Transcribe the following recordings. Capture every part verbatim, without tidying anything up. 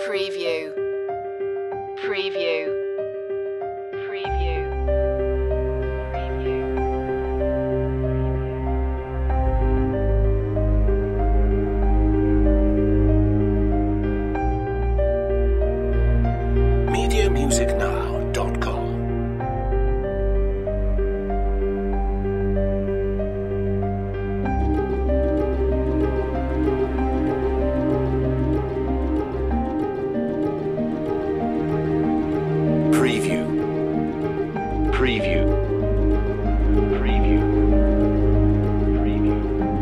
Preview. Preview. Preview. media music now dot com. Preview. Preview. Preview. Preview.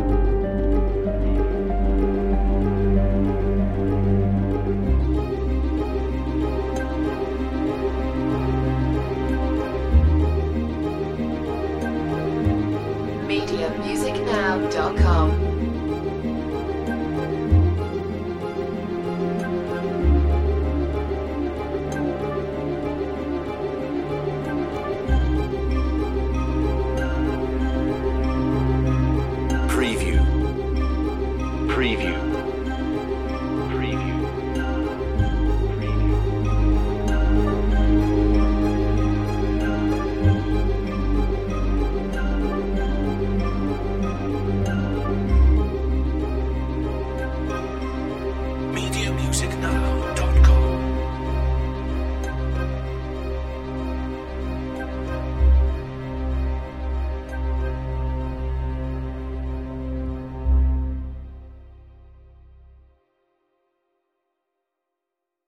media music now dot com. Preview. Preview.